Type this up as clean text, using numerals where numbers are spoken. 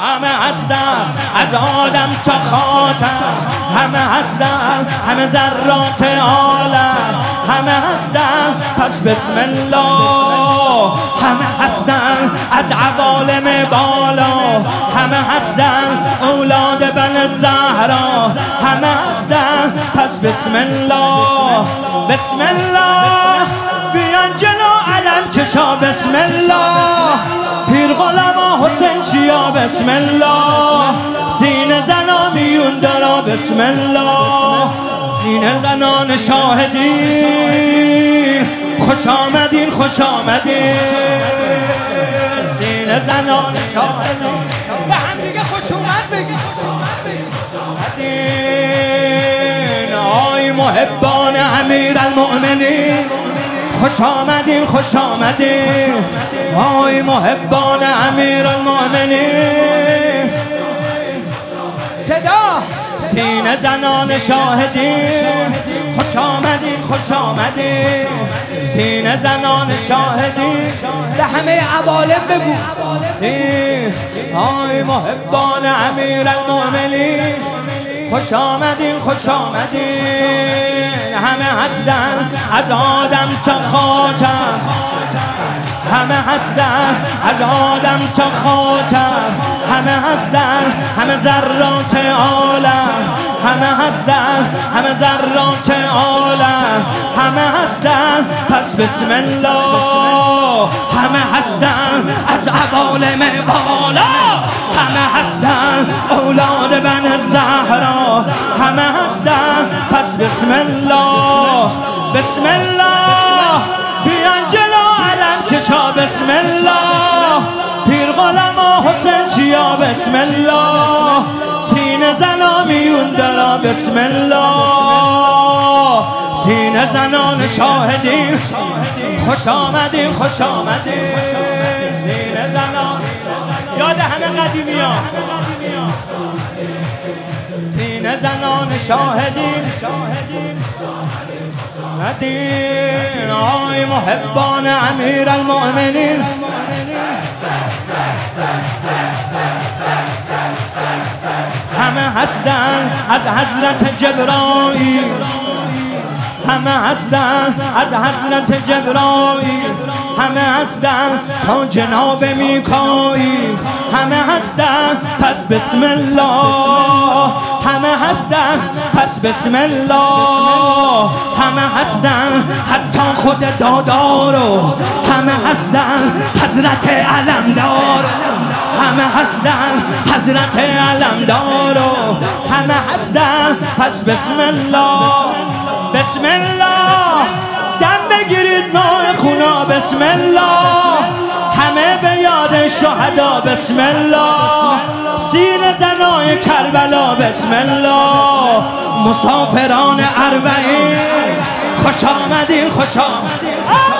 همه هستن از آدم تا خاتم، همه هستن همه ذرات عالم، همه هستن پس بسم الله. همه هستن از عوالم بالا، همه هستن اولاد بن زهرا، همه هستن پس بسم الله. بسم الله بیان جلو علم کشا، بسم الله پیر غلام حسین چیا، بسم الله سینه زنا میون درا، بسم الله سینه زنان شاهدین خوش آمدین، خوش آمدین سینه زنان شاهدین. به هم دیگه خوش اومد بگید، خوش آمدین آی محبان امیر المؤمنین، خوش آمدین، خوش آمدین آی محبان امیر المؤمنین. صدا سینه زنان شاهدین خوش آمدین، خوش آمدین سینه زنان شاهدین. به همه عوالم بگو آی محبان امیر المؤمنین، خوش آمدین، خوش آمدین. همه هستن از آدم تا خاتم، همه هستن از آدم تا خاتم، همه هستن همه ذرات عالم، همه هستن همه ذرات عالم، همه هستن پس بسم الله. همه هستن از عوالم بالا، همه هستن اولاد بن زهرا، همه هستن پس بسم الله. بسم الله بیان جلو علم کشا، بسم الله پیر غلام حسین چیا، بسم الله سینه زنا میون درا، بسم الله سینه زنان شاهدین خوش آمدین، خوش آمدین سینه زنان. یاد همه قدیمی ها سینه زنان شاهدین ندین آی محبان امیر المؤمنین. همه هستن از حضرت جبرائیل، همه هستن از حضرت جبرائیل، همه هستن تا جناب میکائیل، همه هستن پس بسم الله. همه هستن پس بسم الله. همه هستن حتی خود دادارو، همه هستن حضرت علمدار، همه هستن حضرت علمدارو، همه هستن پس بسم الله. بسم الله دم بگیرید ماه خونا، بسم الله همه به یاد شهدا، بسم الله سینه زنای کربلا، بسم الله مسافران اربعین خوش آمدین، خوش آمدین.